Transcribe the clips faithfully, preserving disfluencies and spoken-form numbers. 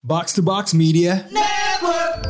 Box to Box Media Network.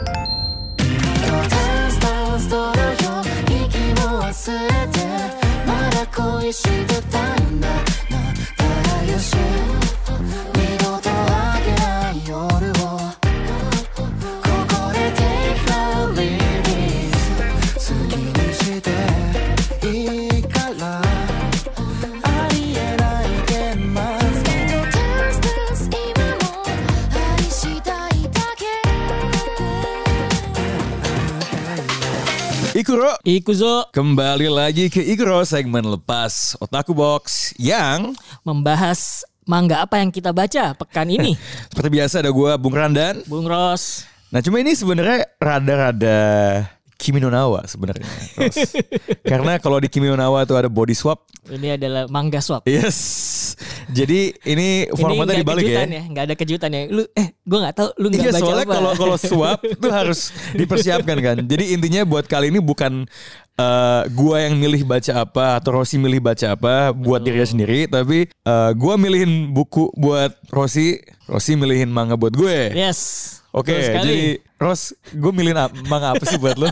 Ikuro, Ikuzo, kembali lagi ke Ikuro segmen lepas Otaku Box yang membahas manga apa yang kita baca pekan ini. seperti biasa ada gue Bung Randan, Bung Ros. Nah cuma ini sebenarnya rada-rada Kimi no Na wa sebenarnya. Karena kalau di Kimi no Na wa tuh ada body swap. Ini adalah manga swap. Yes. Jadi ini formatnya dibalik ya. ya. Gak ada kejutan ya. Lu eh gue nggak tahu lu nggak iya, baca soalnya apa. kalau kalau swap tuh harus dipersiapkan kan. Jadi intinya buat kali ini bukan uh, gua yang milih baca apa atau Rosi milih baca apa buat dirinya sendiri, tapi uh, gua milihin buku buat Rosi, Rosi milihin manga buat gue. Yes. Oke, okay, jadi Ros, gue milihin manga apa sih buat lo? uh,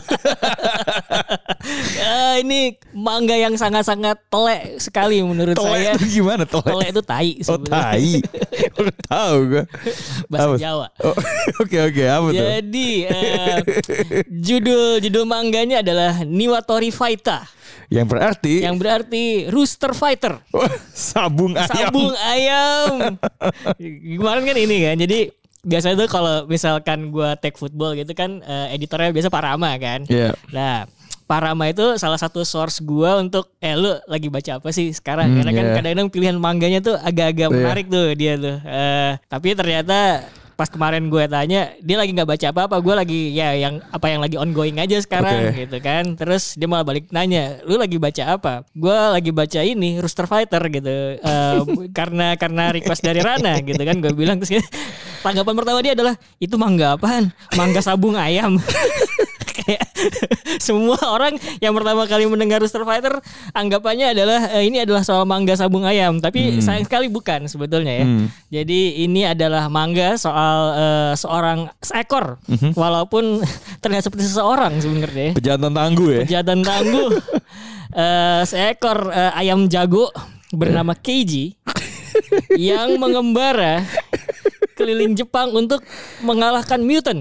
ini manga yang sangat-sangat telek sekali menurut telek saya. Telek itu gimana telek? Telek itu tai sebenarnya. Oh tai, udah tahu gue. Bahasa apa? Jawa. Oke oh, oke, okay, okay, apa tuh? Jadi uh, judul judul mangganya adalah Niwatori Fighter. Yang berarti Yang berarti Rooster Fighter. Oh, sabung ayam. Sabung ayam. Kemarin kan ini kan. Jadi biasanya tuh kalau misalkan gue take football gitu kan, uh, editornya biasa Pak Rama kan. Yeah. Nah, Pak Rama itu salah satu source gue untuk eh lu lagi baca apa sih sekarang? Mm, Karena kan yeah. kadang-kadang pilihan mangganya tuh agak-agak yeah. menarik tuh dia tuh. Uh, tapi ternyata pas kemarin gue tanya, dia lagi nggak baca apa-apa. Gue lagi ya yang apa yang lagi ongoing aja sekarang okay. gitu kan. Terus dia malah balik nanya, lu lagi baca apa? Gue lagi baca ini Rooster Fighter gitu. Uh, karena karena request dari Rana gitu kan. Gue bilang terus tanggapan pertama dia adalah, itu manga apaan? Manga sabung ayam. Kayak semua orang yang pertama kali mendengar Rooster Fighter anggapannya adalah uh, ini adalah soal manga sabung ayam, tapi hmm. sayang sekali bukan sebetulnya ya. Hmm. Jadi ini adalah manga soal uh, seorang seekor, hmm. walaupun terlihat seperti seseorang sebenarnya. Pejantan tangguh ya. Pejantan tangguh. uh, seekor uh, ayam jago bernama Keiji yang mengembara keliling Jepang untuk mengalahkan mutant.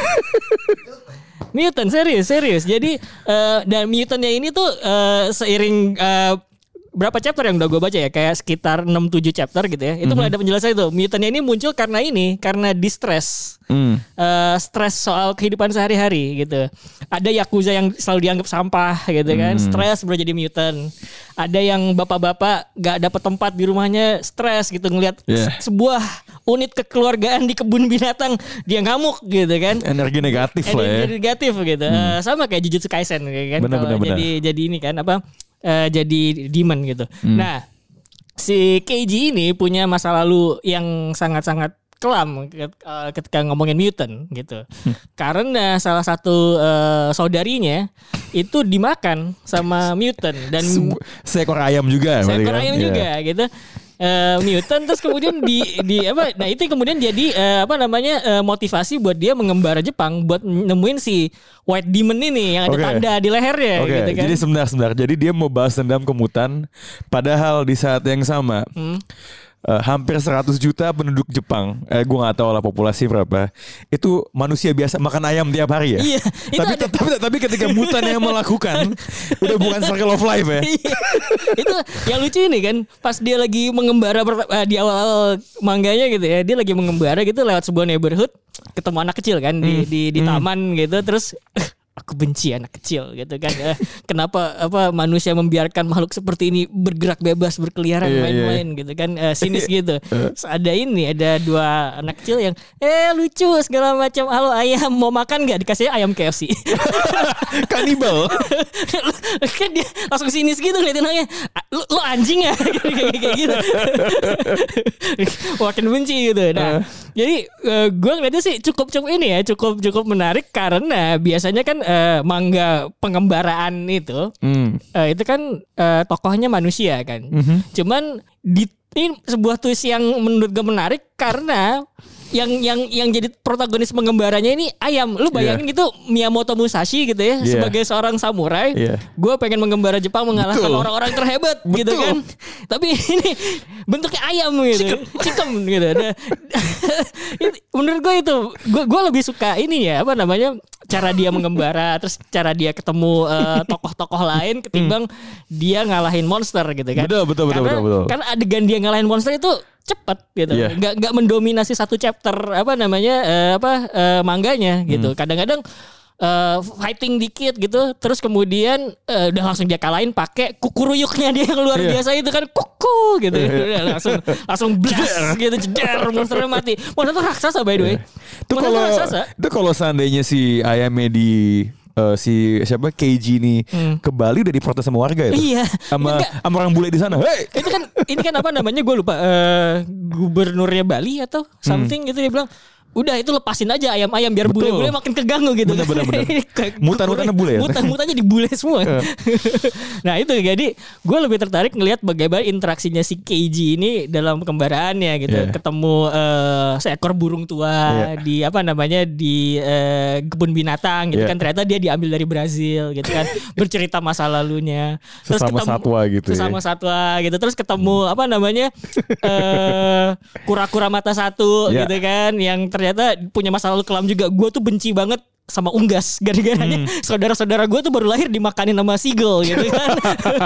Mutant serius serius. Jadi uh, dan mutantnya ini tuh uh, seiring uh, berapa chapter yang udah gue baca ya, kayak sekitar enam tujuh chapter gitu ya. Itu mulai mm-hmm. ada penjelasan itu. Mutantnya ini muncul karena ini, karena distress. Mm. Uh, stres soal kehidupan sehari-hari gitu. Ada yakuza yang selalu dianggap sampah gitu kan, mm. stres baru jadi mutant. Ada yang bapak-bapak gak dapet tempat di rumahnya, stres gitu ngelihat yeah. sebuah unit kekeluargaan di kebun binatang, dia ngamuk gitu kan. Energi negatif Energi lah ya. Energi negatif gitu. Hmm. Uh, sama kayak Jujutsu Kaisen kan. Bener, bener, jadi bener. jadi ini kan apa? Uh, jadi demon gitu. Hmm. Nah, si Keiji ini punya masa lalu yang sangat-sangat kelam ketika ngomongin mutant gitu. Hmm. Karena salah satu uh, saudarinya itu dimakan sama mutant dan Se- seekor ayam juga. Seekor kan? ayam yeah. juga gitu. Uh, mutant terus kemudian di di apa nah itu kemudian jadi uh, apa namanya uh, motivasi buat dia mengembara Jepang buat nemuin si White Demon ini yang ada okay. tanda di lehernya okay. gitu kan. Jadi sebentar-sebentar. Jadi dia mau balas dendam ke mutan, padahal di saat yang sama hmm. Uh, hampir seratus juta penduduk Jepang, eh gue nggak tahu lah populasi berapa, itu manusia biasa makan ayam tiap hari ya. Iya, tapi, ada... tapi tapi ketika mutan yang melakukan, udah bukan circle of life ya. Itu yang lucu ini kan, pas dia lagi mengembara uh, di awal-awal mangganya gitu ya, dia lagi mengembara gitu lewat sebuah neighborhood, ketemu anak kecil kan di hmm. di, di taman hmm. gitu, terus aku benci anak kecil gitu kan. Kenapa apa manusia membiarkan makhluk seperti ini bergerak bebas, berkeliaran, yeah, main-main yeah. gitu kan, uh, sinis gitu. Terus ada ini, ada dua anak kecil yang eh lucu segala macam. Halo ayam, mau makan nggak? Dikasih ayam K F C. Kanibal. Kan dia langsung sinis gitu ngeliatin anaknya. Lu, lu anjing ya? Kayak gitu. Makin benci gitu. Nah, uh. jadi uh, gue ngeliatnya sih cukup cukup ini ya, cukup cukup menarik karena biasanya kan uh, manga pengembaraan itu mm. uh, itu kan uh, tokohnya manusia kan. Mm-hmm. Cuman di, ini sebuah twist yang menurut gue menarik karena yang yang yang jadi protagonis penggembaranya ini ayam. Lu bayangin yeah. gitu Miyamoto Musashi gitu ya, yeah. sebagai seorang samurai. Yeah. Gue pengen menggembara Jepang mengalahkan Betul. orang-orang terhebat Betul. gitu kan. Tapi ini bentuknya ayam gitu. Chicken gitu. Menurut gue itu gue gue lebih suka ini ya, apa namanya? cara dia menggembara, terus cara dia ketemu uh, tokoh-tokoh lain ketimbang hmm. dia ngalahin monster gitu kan. Betul betul betul karena, betul. betul. Karena adegan dia ngalahin monster itu cepat gitu. Yeah. Gak gak mendominasi satu chapter apa namanya uh, apa uh, mangganya gitu. Hmm. Kadang-kadang uh, fighting dikit gitu, terus kemudian uh, udah langsung dia kalahin pakai kukuruyuknya dia yang luar yeah. biasa itu kan, kuku gitu. Yeah. langsung langsung blast gitu, jedar, monsternya mati. Monster itu raksasa by the way. Yeah. Itu kalau itu kalau seandainya si ayamnya di uh, si siapa K G ini hmm. ke Bali udah diprotes sama warga itu. Iya. Sama sama orang bule di sana. Hey! Itu kan ini kan apa namanya gue lupa uh, gubernurnya Bali atau something hmm. gitu dia bilang udah itu lepasin aja ayam-ayam biar Betul. bule-bule makin keganggu gitu. Bener-bener. Mutan-mutannya bule ya? Mutan-mutannya dibule semua. Nah itu jadi gue lebih tertarik ngelihat bagaimana interaksinya si K G ini dalam kembaraannya gitu. Yeah. Ketemu uh, seekor burung tua yeah. di apa namanya di uh, kebun binatang gitu yeah. kan. Ternyata dia diambil dari Brazil gitu kan. Bercerita masa lalunya. Terus sesama ketemu, satwa gitu Sesama ya. satwa gitu. Terus ketemu apa namanya uh, kura-kura mata satu yeah. gitu kan. Yang ternyata ternyata punya masa lalu kelam juga. Gue tuh benci banget sama unggas. Gara-garanya hmm. saudara-saudara gue tuh baru lahir dimakanin sama seagull gitu kan.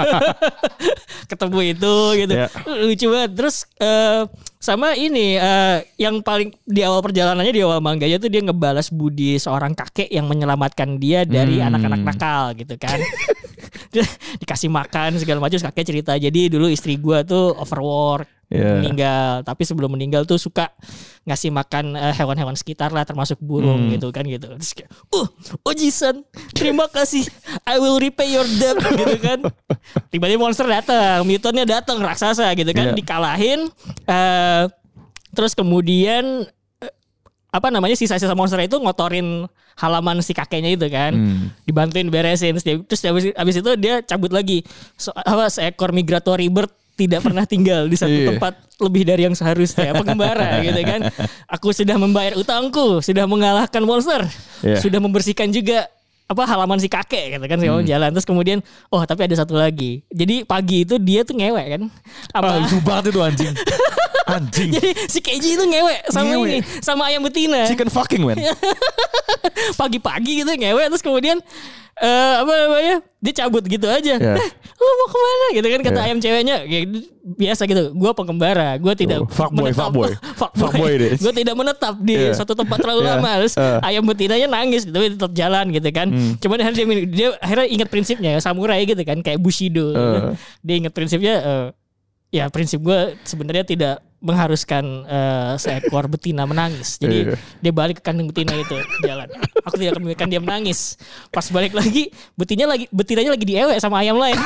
Ketemu itu gitu yeah. lucu banget. Terus uh, sama ini uh, yang paling di awal perjalanannya, di awal mangganya tuh dia ngebalas budi seorang kakek yang menyelamatkan dia dari hmm. anak-anak nakal gitu kan. Dikasih makan segala macam. Kakek cerita, jadi dulu istri gue tuh overwork yeah. meninggal, tapi sebelum meninggal tuh suka ngasih makan uh, hewan-hewan sekitar lah, termasuk burung hmm. gitu kan gitu. Terus kayak, uh, Oji-san, terima kasih, I will repay your debt gitu kan. Tiba-tiba monster datang, mutannya datang, raksasa gitu kan, yeah. dikalahin. Uh, terus kemudian uh, apa namanya sisa-sisa monster itu ngotorin halaman si kakeknya itu kan, hmm. dibantuin beresin. Terus habis, habis itu dia cabut lagi. So, apa, seekor migratory bird tidak pernah tinggal di satu yeah. tempat lebih dari yang seharusnya. Pengembara gitu kan. Aku sudah membayar utangku, sudah mengalahkan monster, yeah. sudah membersihkan juga apa halaman si kakek gitu kan, hmm. jalan. Terus kemudian oh tapi ada satu lagi. Jadi pagi itu dia tuh ngewek kan. Apa? Ah, itu banget itu anjing. Anjing. Jadi si K G itu ngewek sama ngewe. ini, sama ayam betina. Chicken fucking man. Pagi-pagi gitu ngewek, terus kemudian uh, apa namanya? Dia cabut gitu aja. Yeah. Eh, lu mau kemana gitu kan, kata yeah. ayam ceweknya. Ya, biasa gitu. Gue pengembara, gue tidak oh, fuckboy, fuckboy. Fuckboy. Gue tidak menetap di yeah. suatu tempat terlalu yeah. lama. Terus uh. ayam betinanya nangis gitu, tapi tetap jalan gitu kan. Hmm. Cuman dia, dia akhirnya ingat prinsipnya samurai gitu kan, kayak Bushido. Uh. Gitu. Dia ingat prinsipnya uh, ya prinsip gue sebenarnya tidak mengharuskan uh, seekor betina menangis. Jadi yeah. dia balik ke kandang betina itu jalan. Aku tidak akan membiarkan dia menangis. Pas balik lagi, betinanya lagi betinanya lagi diewek sama ayam lain.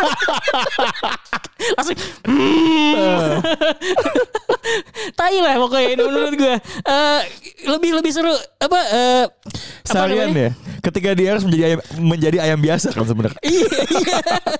Langsung uh. tai lah pokoknya ini menurut gue. Uh, lebih lebih seru apa uh, Sarian ya. Ketika dia harus menjadi ayam, menjadi ayam biasa kan sebenarnya. Iya, iya.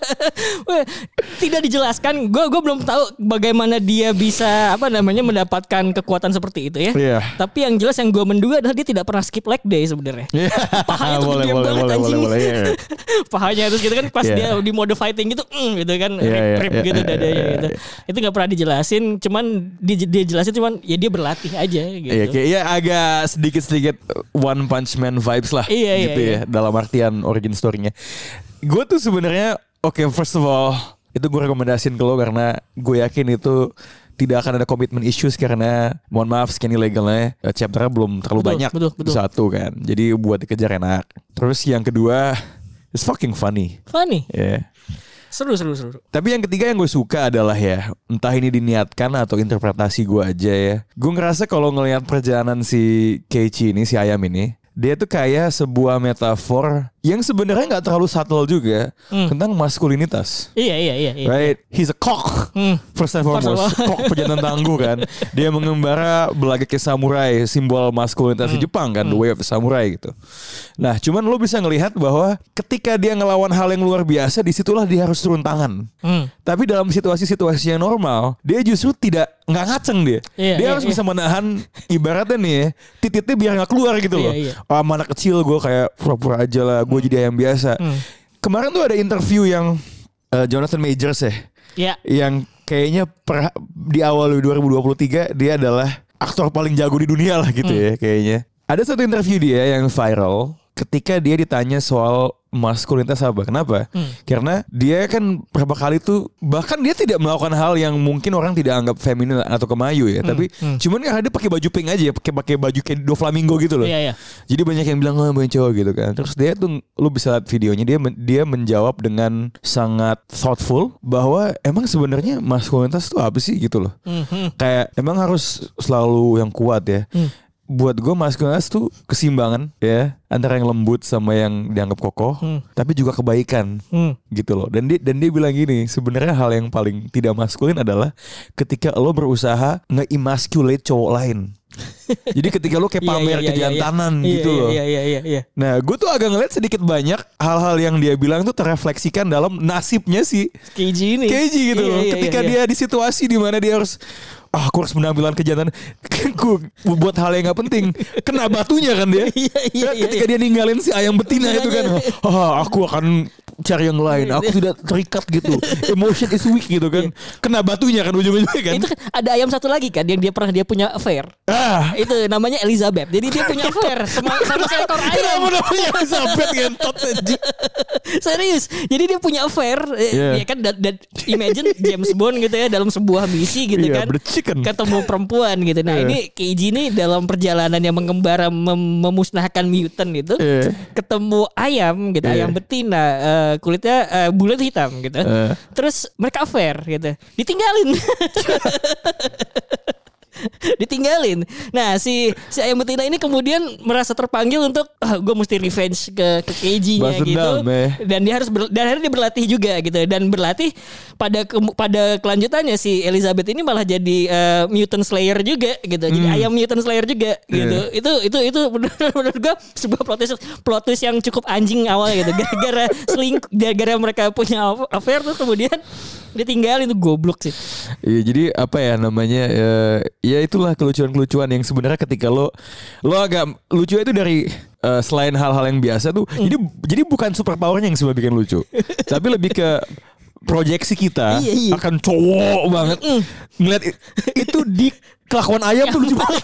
Tidak dijelaskan. Gue gue belum tahu bagaimana dia bisa apa namanya mendapatkan kekuatan seperti itu ya. Yeah. Tapi yang jelas yang gue menduga adalah dia tidak pernah skip leg day sebenarnya. Yeah. Pahanya tuh gede banget boleh, anjing. Boleh, boleh, yeah. Pahanya terus gitu kan pas yeah. dia di mode fighting gitu, mm, gitu kan, yeah, rip, rip yeah, gitu yeah, dadanya yeah, gitu. Yeah. Itu nggak pernah dijelasin. Cuman dia, dia jelasin cuman ya dia berlatih aja gitu. Iya, yeah, yeah, agak sedikit-sedikit One Punch Man vibes lah. Iya, gitu iya, ya iya. Dalam artian origin story-nya. Gue tuh sebenarnya oke okay, first of all itu gue rekomendasiin ke lo karena gue yakin itu tidak akan ada commitment issues karena mohon maaf scan ilegalnya chapternya belum terlalu betul, banyak betul, betul. Satu kan, jadi buat dikejar enak. Terus yang kedua it's fucking funny. Funny. Ya. Yeah. Seru seru seru. Tapi yang ketiga yang gue suka adalah ya entah ini diniatkan atau interpretasi gue aja ya. Gue ngerasa kalau ngelihat perjalanan si Keiichi ini, si ayam ini, dia tuh kayak sebuah metafor yang sebenarnya nggak terlalu subtle juga hmm. tentang maskulinitas. Iya iya iya. iya. Right, he's a cock hmm. first and foremost, cock pejantan tangguh kan. Dia mengembara belagaknya samurai, simbol maskulinitas hmm. di Jepang kan, hmm. the way of the samurai gitu. Nah, cuman lo bisa ngelihat bahwa ketika dia ngelawan hal yang luar biasa, disitulah dia harus turun tangan. Hmm. Tapi dalam situasi-situasi yang normal, dia justru tidak nggak ngaceng dia. Iya, dia iya, harus iya. bisa menahan ibaratnya nih ya, tititnya biar nggak keluar gitu loh. Iya, iya. Oh, anak kecil gue kayak pura-pura aja lah, gue hmm. jadi ayam biasa. Hmm. Kemarin tuh ada interview yang uh, Jonathan Majors ya, yeah. yang kayaknya per, di awal dua ribu dua puluh tiga dia adalah aktor paling jago di dunia lah gitu hmm. ya kayaknya. Ada satu interview dia yang viral ketika dia ditanya soal maskulinitas apa. Kenapa? Hmm. Karena dia kan beberapa kali tuh bahkan dia tidak melakukan hal yang mungkin orang tidak anggap feminin atau kemayu ya. Hmm. Tapi hmm. cuman kan dia pakai baju pink aja ya, pakai pakai baju kayak Doflamingo gitu loh. Iya, iya. Jadi banyak yang bilang oh banyak cowok gitu kan. Terus dia tuh lu bisa lihat videonya, dia dia menjawab dengan sangat thoughtful bahwa emang sebenarnya maskulinitas itu apa sih gitu loh. Hmm. Kayak emang harus selalu yang kuat ya. Hmm. Buat gue maskulinitas tuh keseimbangan ya antara yang lembut sama yang dianggap kokoh, hmm. tapi juga kebaikan hmm. gitu loh. Dan dia dan dia bilang gini, sebenarnya hal yang paling tidak maskulin adalah ketika lo berusaha nge-emasculate cowok lain. Jadi ketika lo kayak pamer yeah, yeah, kejantanan yeah, yeah. gitu yeah, loh. Yeah, yeah, yeah, yeah. Nah, gue tuh agak ngeliat sedikit banyak hal-hal yang dia bilang tuh terrefleksikan dalam nasibnya si Keiji ini. Keiji gitu yeah, loh. Yeah, ketika yeah, dia yeah. di situasi di mana dia harus ah, aku harus menampilkan kejantan. Gue buat hal yang gak penting, kena batunya kan dia. Iya, iya, ketika iya. dia ninggalin si ayam betina itu kan, ah, aku akan cari yang lain. Aku sudah terikat gitu. Emotion is weak gitu kan. Kena batunya kan ujung-ujungnya kan. Itu kan ada ayam satu lagi kan yang dia pernah dia punya affair. Ah, itu namanya Elizabeth. Jadi dia punya affair sama sama seekor ayam. Kenapa namanya Elizabeth gentot aja? Serius. Jadi dia punya affair. Yeah. Ya kan dan, dan imagine James Bond gitu ya dalam sebuah misi gitu yeah, kan. Bercikan. Ketemu perempuan gitu. Nah, yeah. ini Keiji ini dalam perjalanan yang mengembara mem- memusnahkan mutant itu yeah. ketemu ayam gitu, yeah. ayam betina uh, kulitnya uh, bulat hitam gitu. Uh. Terus mereka affair gitu. Ditinggalin. Ditinggalin. Nah si si ayam betina ini kemudian merasa terpanggil untuk ah, gue mesti revenge ke ke Keiji-nya gitu. Eh. Dan dia harus ber, dan akhirnya dia berlatih juga gitu. Dan berlatih pada ke, pada kelanjutannya si Elizabeth ini malah jadi uh, mutant slayer juga gitu. Hmm. Jadi ayam mutant slayer juga gitu. Yeah. Itu itu itu menurut gue sebuah plot twist, plot twist yang cukup anjing awal gitu. Gara-gara selingkuh, gara-gara mereka punya affair tuh kemudian ditinggalin, itu goblok sih. Iya, jadi apa ya namanya uh, ya itulah kelucuan-kelucuan yang sebenarnya ketika lo lo agak lucu itu dari uh, selain hal-hal yang biasa tuh. Mm. Jadi jadi bukan super powernya yang sebenarnya bikin lucu. Tapi lebih ke proyeksi kita iya, iya. akan cowok banget. Mm. Ngeliat itu di kelakuan ayam tuh lucu banget.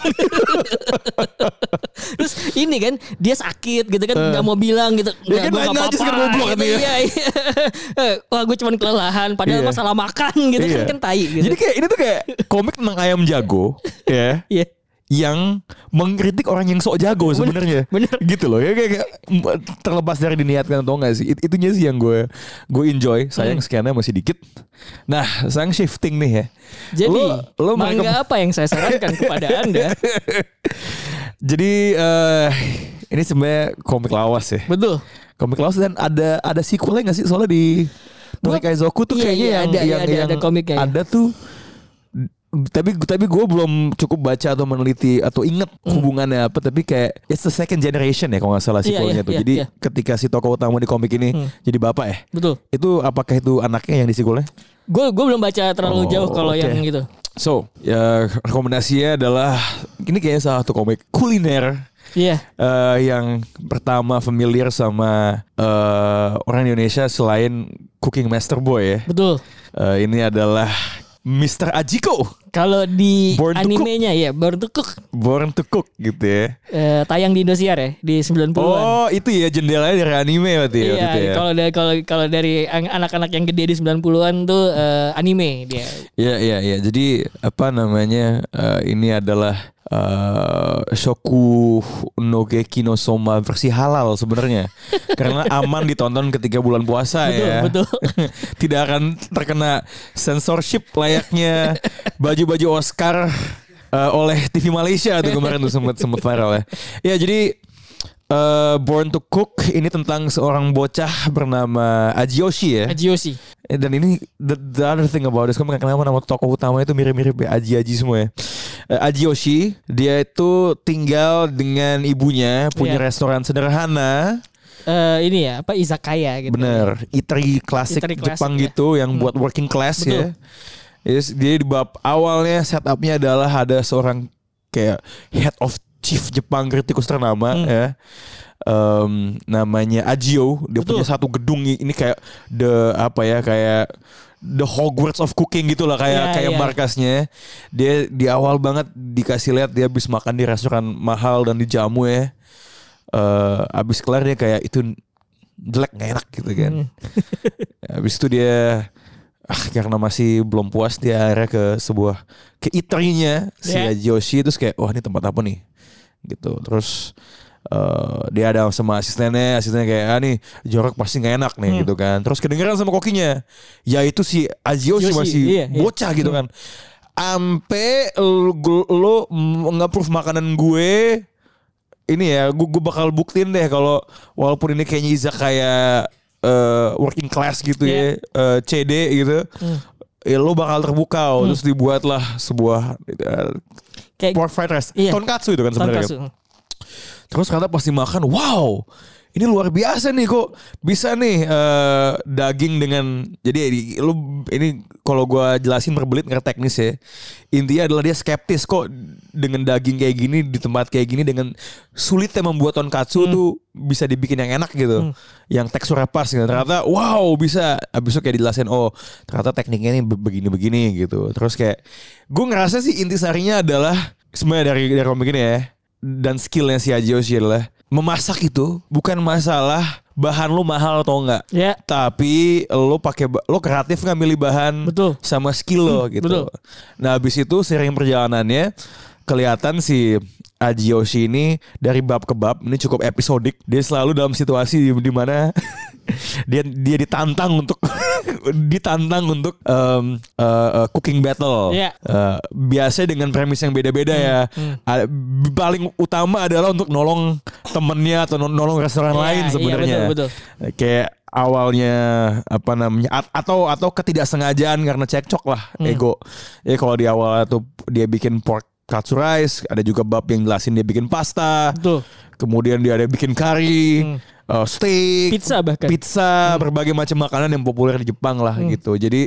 Terus ini kan dia sakit gitu kan, nggak uh. mau bilang gitu. Dia kan nanya aja sekarang goblok kan ya. Iya, iya. Wah gue cuma kelelahan, padahal iya. masalah makan gitu iya. kan kan tai gitu. Jadi kayak ini tuh kayak komik tentang ayam jago ya. Iya. Yang mengkritik orang yang sok jago sebenarnya, gitu loh ya, kayak, kayak terlepas dari diniatkan atau enggak sih, It, itunya sih yang gue gue enjoy. Sayang hmm. scannya masih dikit. Nah, sayang shifting nih ya. Jadi lo, lo manga mereka... apa yang saya sarankan kepada anda? Jadi uh, ini sebenarnya komik lawas ya. Betul. Komik lawas dan ada ada sequelnya nggak sih? Soalnya di Toikaizoku tuh iya, kayaknya iya, yang ada, yang, ada, yang ada, komiknya, ada tuh. Tapi tapi gue belum cukup baca atau meneliti atau inget hmm. hubungannya apa. Tapi kayak it's the second generation ya kalau nggak salah sequelnya yeah, yeah, tuh. Yeah, jadi yeah. ketika si tokoh utama di komik ini hmm. jadi bapak ya. Betul. Itu apakah itu anaknya yang di sequelnya? Gue gue belum baca terlalu oh, jauh kalau okay. yang gitu. So ya rekomendasinya adalah ini kayaknya salah satu komik kuliner. Iya. Yeah. Uh, yang pertama familiar sama uh, orang Indonesia selain Cooking Master Boy ya. Betul. Uh, ini adalah mister Ajiko. Kalau di Born animenya ya Born to Cook. Born to Cook gitu ya. Uh, tayang di Indosiar ya di sembilan puluhan. Oh, itu ya jendelanya dari anime berarti ya. Iya, ya. Kalau dari kalau kalau dari anak-anak yang gede di sembilan puluhan tuh uh, anime dia. Iya, iya, iya. Jadi apa namanya? Uh, ini adalah Uh, Shoku no Geki no Soma versi halal sebenarnya. Karena aman ditonton ketika bulan puasa betul, ya. Betul. Tidak akan terkena censorship layaknya baju-baju Oscar uh, oleh T V Malaysia tuh kemarin tuh sempat sempat viral ya. Ya jadi uh, Born to Cook ini tentang seorang bocah bernama Ajiyoshi ya. Ajiyoshi. Dan ini the, the other thing about this, kamu kenapa nama tokoh utama itu mirip-mirip ya, Aji-Aji semua ya. Uh, Ajiyoshi dia itu tinggal dengan ibunya, punya yeah. restoran sederhana. Uh, ini ya apa izakaya gitu. Bener, eatery klasik Eatery Jepang ya. Gitu yang hmm. buat working class. Betul. Ya. Yes, dia di bab awalnya setupnya adalah ada seorang kayak head of chief Jepang kritikus ternama hmm. ya, um, namanya Ajio. Dia Betul. Punya satu gedung ini kayak the apa ya kayak the Hogwarts of cooking gitulah kayak yeah, kayak yeah. markasnya. Dia di awal banget dikasih lihat dia habis makan di restoran mahal dan dijamu ya. Uh, abis kelar dia kayak itu jelek nggak enak gitu kan. Hmm. Abis itu dia ah karena masih belum puas dia akhirnya ke sebuah ke eatery-nya si yeah. Ajiyoshi, terus kayak wah ini tempat apa nih gitu. Terus uh, dia ada sama asistennya, asistennya kayak ah nih jorok pasti nggak enak nih hmm. gitu kan. Terus kedengeran sama kokinya yaitu si Ajiyoshi masih iya, bocah iya. gitu kan. Ampe lo, lo nge-approve makanan gue ini ya, gue, gue bakal buktiin deh kalau walaupun ini kayaknya izakaya Uh, working class gitu yeah. ya, uh, C D gitu, hmm. ya lo bakal terbuka, hmm. terus dibuatlah sebuah uh, kayak pork fried rice, iya. tonkatsu itu kan sebenarnya. Kan? Terus kata pasti makan, wow, ini luar biasa nih kok bisa nih uh, daging dengan, jadi lo ini kalau gue jelasin berbelit nggak teknis ya, intinya adalah dia skeptis kok dengan daging kayak gini di tempat kayak gini dengan sulitnya membuat tonkatsu hmm. tuh bisa dibikin yang enak gitu, hmm. yang teksturnya pas gitu. Ternyata wow bisa. Abis itu kayak dijelasin oh ternyata tekniknya ini begini-begini gitu. Terus kayak gue ngerasa sih intisarinya adalah sebenarnya dari dari komik ini ya, dan skillnya si Ajiyoshi adalah memasak itu bukan masalah bahan lo mahal atau enggak, yeah. tapi lo pakai lo kreatif nggak milih bahan, betul. Sama skill lo gitu. Betul. Nah abis itu sering perjalanannya kelihatan si Ajiyoshi ini dari bab ke bab ini cukup episodik. Dia selalu dalam situasi di, di mana dia dia ditantang untuk ditantang untuk um, uh, uh, cooking battle. Yeah. Uh, biasanya dengan premis yang beda-beda hmm. ya. Hmm. Uh, paling utama adalah untuk nolong temennya atau nolong restoran yeah, lain sebenarnya. Yeah, betul, betul. Kayak awalnya apa namanya atau atau ketidaksengajaan karena cekcok lah hmm. ego. Ya kalau di awal tuh dia bikin pork katsu rice, ada juga bab yang jelasin dia bikin pasta. Betul. Kemudian dia ada bikin curry, hmm. uh, steak, pizza bahkan. Pizza, hmm. berbagai macam makanan yang populer di Jepang lah hmm. gitu. Jadi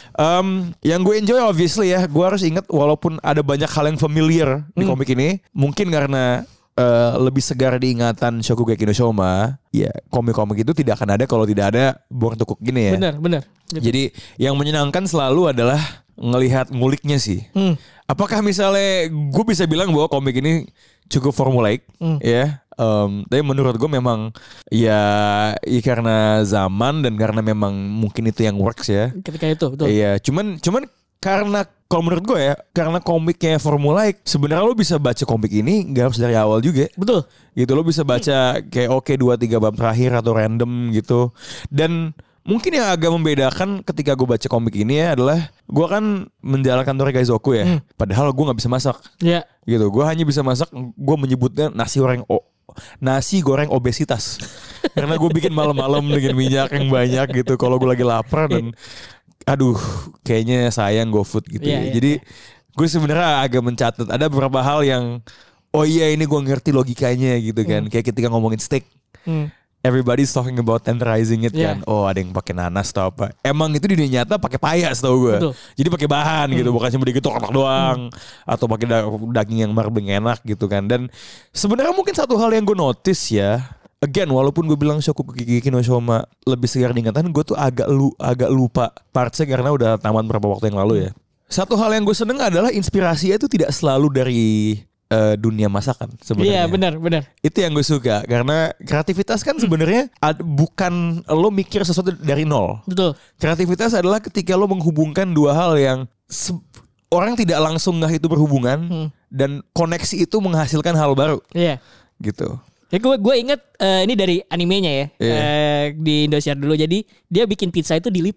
um, yang gue enjoy obviously ya, gue harus ingat walaupun ada banyak hal yang familiar hmm. di komik ini, mungkin karena uh, lebih segar di ingatan Shokugeki no Soma, ya komik-komik itu tidak akan ada kalau tidak ada Born to Cook gini ya. Benar, benar. Gitu. Jadi yang menyenangkan selalu adalah ngelihat nguliknya sih. Hmm. Apakah misalnya gue bisa bilang bahwa komik ini cukup formulaik hmm. ya? Um, tapi menurut gue memang ya, ya karena zaman dan karena memang mungkin itu yang works ya. Ketika itu betul. Iya, cuman cuman karena kalau menurut gue ya, karena komiknya formulaik, sebenarnya lo bisa baca komik ini nggak harus dari awal juga. Betul. Gitu lo bisa baca kayak oke dua tiga bab terakhir atau random gitu. Dan mungkin yang agak membedakan ketika gue baca komik ini ya adalah gue kan menjalankan Torekaizoku ya, hmm. padahal gue nggak bisa masak. Iya. Yeah. Gitu, gue hanya bisa masak. Gue menyebutnya nasi goreng o, nasi goreng obesitas, karena gue bikin malam-malam dengan minyak yang banyak gitu. Kalau gue lagi lapar dan aduh, kayaknya sayang GoFood gitu. Yeah, ya. Yeah, Jadi yeah. gue sebenarnya agak mencatat ada beberapa hal yang oh iya ini gue ngerti logikanya gitu kan. Hmm. Kayak ketika ngomongin steak. Hmm. Everybody's talking about tenderizing it yeah. kan. Oh ada yang pakai nanas atau apa. Emang itu di dunia nyata pakai paya setahu gue. Betul. Jadi pakai bahan hmm. gitu, bukan cuma digetok doang. Hmm. Atau pakai daging yang marbeng enak gitu kan. Dan sebenarnya mungkin satu hal yang gue notice ya. Again, walaupun gue bilang Shokugeki no Soma lebih segar diingatan, gue tuh agak lu agak lupa partsnya karena udah tamat beberapa waktu yang lalu ya. Satu hal yang gue seneng adalah inspirasinya itu tidak selalu dari Uh, dunia masakan sebenarnya. Iya benar benar. Itu yang gue suka karena kreativitas kan sebenarnya ad, bukan lo mikir sesuatu dari nol. Betul. Kreativitas adalah ketika lo menghubungkan dua hal yang se- orang tidak langsung nggak itu berhubungan hmm. dan koneksi itu menghasilkan hal baru. Iya. Gitu. Ya gue gue inget uh, ini dari animenya ya yeah. uh, di Indosiar dulu. Jadi dia bikin pizza itu dilipat.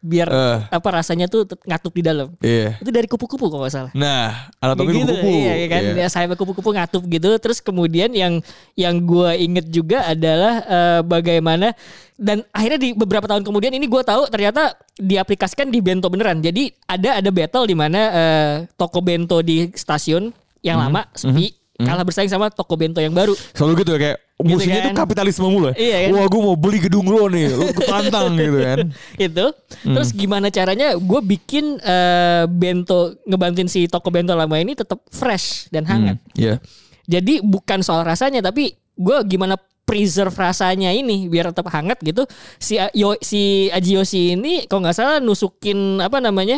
biar Uh. apa rasanya tuh tet- ngatup di dalam. Iya. Itu dari kupu-kupu kalau nggak salah. Nah, anatomi Gitu, kupu-kupu. iya, iya kan, Iya. ya sayap kupu-kupu ngatup gitu. Terus kemudian yang yang gue inget juga adalah eh, bagaimana dan akhirnya di beberapa tahun kemudian ini gue tahu ternyata diaplikasikan di bento beneran. Jadi ada ada battle di mana eh, toko bento di stasiun yang lama sepi kalah bersaing sama toko bento yang baru. Selalu gitu ya kayak musuhnya kan. itu kapitalisme mulu. Iya kan? Wah, gue mau beli gedung lo nih, lo ketantang gitu kan. Itu terus gimana caranya gue bikin eh, bento ngebantuin si toko bento lama ini tetap fresh dan hangat. Iya. Jadi bukan soal rasanya tapi gue gimana preserve rasanya ini biar tetap hangat gitu. Si Yo, si Aji Yoshi ini kalau nggak salah nusukin apa namanya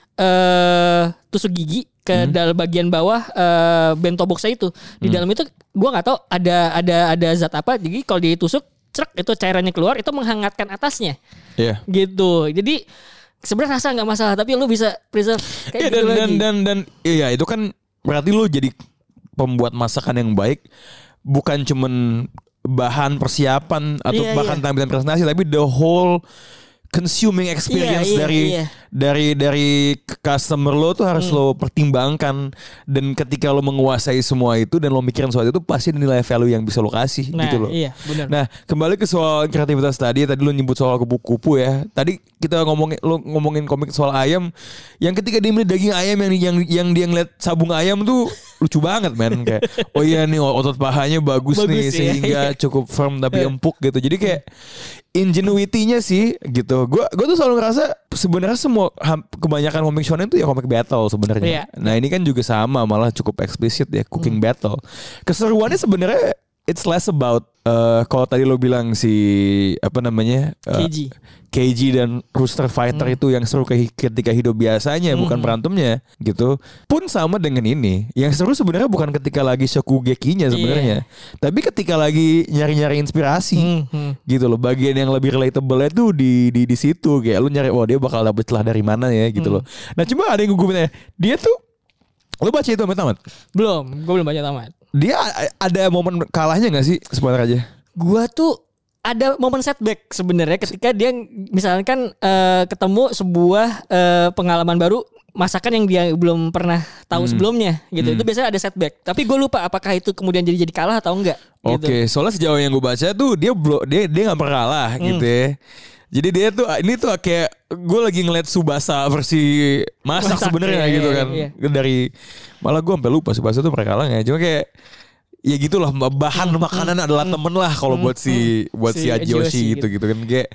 eh tusuk gigi ke dalam bagian bawah eh, bento boxnya itu. Di dalam itu gue nggak tahu ada ada ada zat apa. Jadi kalau ditusuk cerek itu cairannya keluar itu menghangatkan atasnya. Iya. Gitu. Jadi sebenarnya rasa nggak masalah tapi lu bisa preserve kayak Iya, gitu dan, lagi. dan dan dan iya itu kan berarti lo jadi pembuat masakan yang baik, bukan cuman bahan persiapan atau Iya, bahkan iya. tampilan presentasi, tapi the whole consuming experience Iya, iya, dari iya. dari dari customer lo tuh harus lo pertimbangkan, dan ketika lo menguasai semua itu dan lo mikirin soal itu pasti ada nilai value yang bisa lo kasih Nah, gitu loh. iya, benar. Nah, kembali ke soal kreativitas tadi, tadi lo nyebut soal kupu-kupu ya. Tadi kita ngomongin lo ngomongin komik soal ayam, yang ketika dia beli daging ayam yang yang yang dia ngeliat sabung ayam tuh lucu banget men, kayak oh iya nih otot pahanya bagus, Bagus, nih iya, sehingga iya. cukup firm tapi empuk gitu. Jadi kayak ingenuity-nya sih gitu. Gue gue tuh selalu ngerasa sebenarnya semua ham- kebanyakan komik shonen itu ya komik battle sebenarnya. Iya. Nah ini kan juga sama, malah cukup eksplisit ya, cooking battle. Keseruannya sebenarnya it's less about uh, kalau tadi lo bilang si apa namanya uh, K G. K G dan Rooster Fighter itu yang seru ke- ketika hidup biasanya, bukan berantemnya gitu. Pun sama dengan ini, yang seru sebenarnya bukan ketika lagi Shokugekinya sebenarnya, tapi ketika lagi nyari-nyari inspirasi Hmm, hmm. gitu loh. Bagian yang lebih relatable tuh di di di situ, kayak lu nyari, oh dia bakal dapet celah dari mana ya gitu loh. Nah cuma ada yang gue tanya, dia tuh lu baca itu sampai tamat? Belum, gue belum baca tamat. Dia a- ada momen kalahnya nggak sih? Spoiler aja. Gua tuh ada momen setback sebenarnya ketika dia misalkan eh, ketemu sebuah eh, pengalaman baru masakan yang dia belum pernah tahu sebelumnya gitu. Itu biasanya ada setback. Tapi gue lupa apakah itu kemudian jadi jadi kalah atau enggak. Oke, Gitu. soalnya sejauh yang gue baca tuh dia blo, dia dia nggak pernah kalah gitu ya. Jadi dia tuh ini tuh kayak gue lagi ngeliat Tsubasa versi masak, Masak, sebenarnya iya, gitu iya, kan. iya. Dari malah gue sampai lupa Tsubasa tuh pernah kalah nggak? Cuma kayak ya gitulah, bahan makanan adalah temen lah kalau buat si buat si, Si Aji Yoshi Aji gitu Yoshi gitu kan, kayak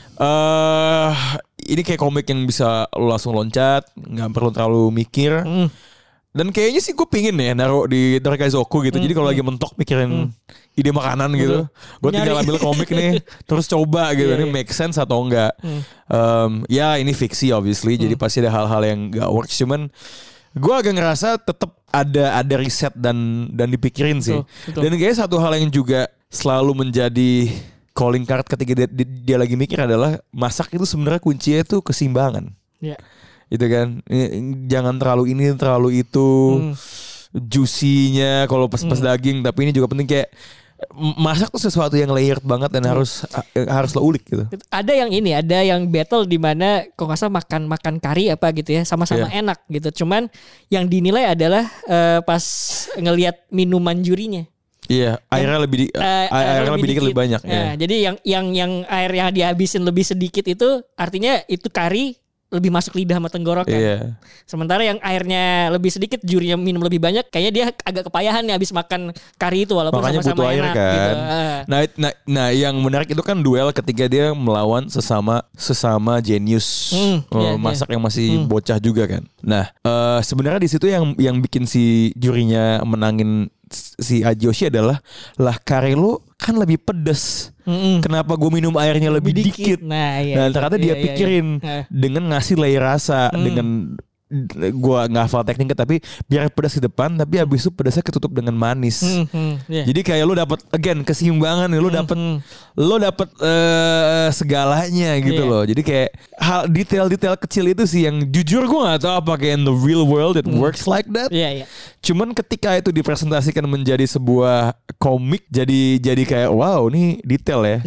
eh ini kayak komik yang bisa lo langsung loncat, nggak perlu terlalu mikir. Hmm. Dan kayaknya sih gue pingin ya naruh di Darkaizoku gitu. Jadi kalau lagi mentok mikirin ide makanan gitu, gue tinggal Nyari. ambil komik nih, terus coba gitu, Iya, ini iya. make sense atau enggak. Em, ya ini fiksi obviously, jadi pasti ada hal-hal yang gak works. Cuman gue agak ngerasa tetap ada ada riset dan dan dipikirin sih. Betul, betul. Dan kayaknya satu hal yang juga selalu menjadi calling card ketika dia, dia, dia lagi mikir adalah masak itu sebenarnya kuncinya tuh keseimbangan. Ya. Gitu kan, Ini- jangan terlalu ini terlalu itu, Hmm. juicy-nya kalau pas-pas daging, tapi ini juga penting kayak m- masak tuh sesuatu yang layered banget dan harus ha- harus lo ulik gitu. Ada yang ini, ada yang battle di mana kok nggak salah makan makan kari apa gitu ya, sama-sama Iya. enak gitu. Cuman yang dinilai adalah eh, pas ngelihat minuman jurinya. Iya, airnya lebih di, Eh, air- airnya lebih dikit lebih banyak. Nah, ya. jadi yang yang yang air yang dihabisin lebih sedikit itu artinya itu kari lebih masuk lidah sama tenggorokan. Iya. Sementara yang airnya lebih sedikit, jurinya minum lebih banyak, kayaknya dia agak kepayahan nih habis makan kari itu walaupun Makanya sama-sama butuh air enak kan. gitu. Ah. Nah, nah, nah, yang menarik itu kan duel ketika dia melawan sesama sesama jenius Hmm, eh, iya, masak yang masih bocah juga kan. Nah, eh, sebenarnya di situ yang yang bikin si jurinya menangin si Aji Yoshi adalah lah kare lu kan lebih pedes. Mm-mm. Kenapa gue minum airnya lebih, Lebih dikit? dikit. Nah, iya, Nah, iya, ternyata iya, dia iya, pikirin iya. Hmm. dengan ngasih layer rasa dengan gua nggak hafal tekniknya, tapi biar pedas di depan tapi habis itu pedasnya ketutup dengan manis. Hmm, hmm, iya. Jadi kayak lu dapat again keseimbangan, lu dapat hmm. lu dapat eh, segalanya gitu Iya. loh. Jadi kayak hal detail-detail kecil itu sih yang jujur gua nggak tahu apakah in the real world it works like that. Iya, iya. Cuman ketika itu dipresentasikan menjadi sebuah komik, jadi jadi kayak wow, ini detail ya. Iya.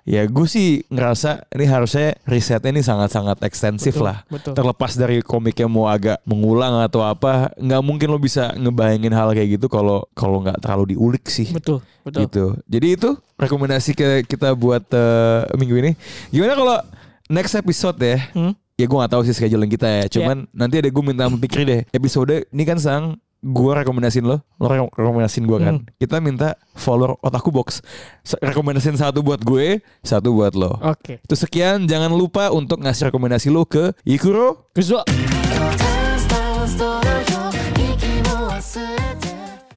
ya gue sih ngerasa ini harusnya risetnya ini sangat-sangat ekstensif Betul, lah. betul. Terlepas dari komiknya mau agak mengulang atau apa, nggak mungkin lo bisa ngebayangin hal kayak gitu kalau kalau nggak terlalu diulik sih. Betul, betul. Gitu. Jadi itu rekomendasi ke kita buat uh, minggu ini. Gimana kalau next episode ya? Hmm? Ya gue gak tahu sih scheduling kita ya. Cuman yeah. nanti ada gue minta pikir deh. Episode ini kan Sang, gue rekomendasiin lo, lo re- rekomendasiin gue kan. Hmm. Kita minta follow Otaku Box. Rekomendasiin satu buat gue, satu buat lo. Oke. Okay. Itu sekian. Jangan lupa untuk ngasih rekomendasi lo ke Ikuro Kuzo.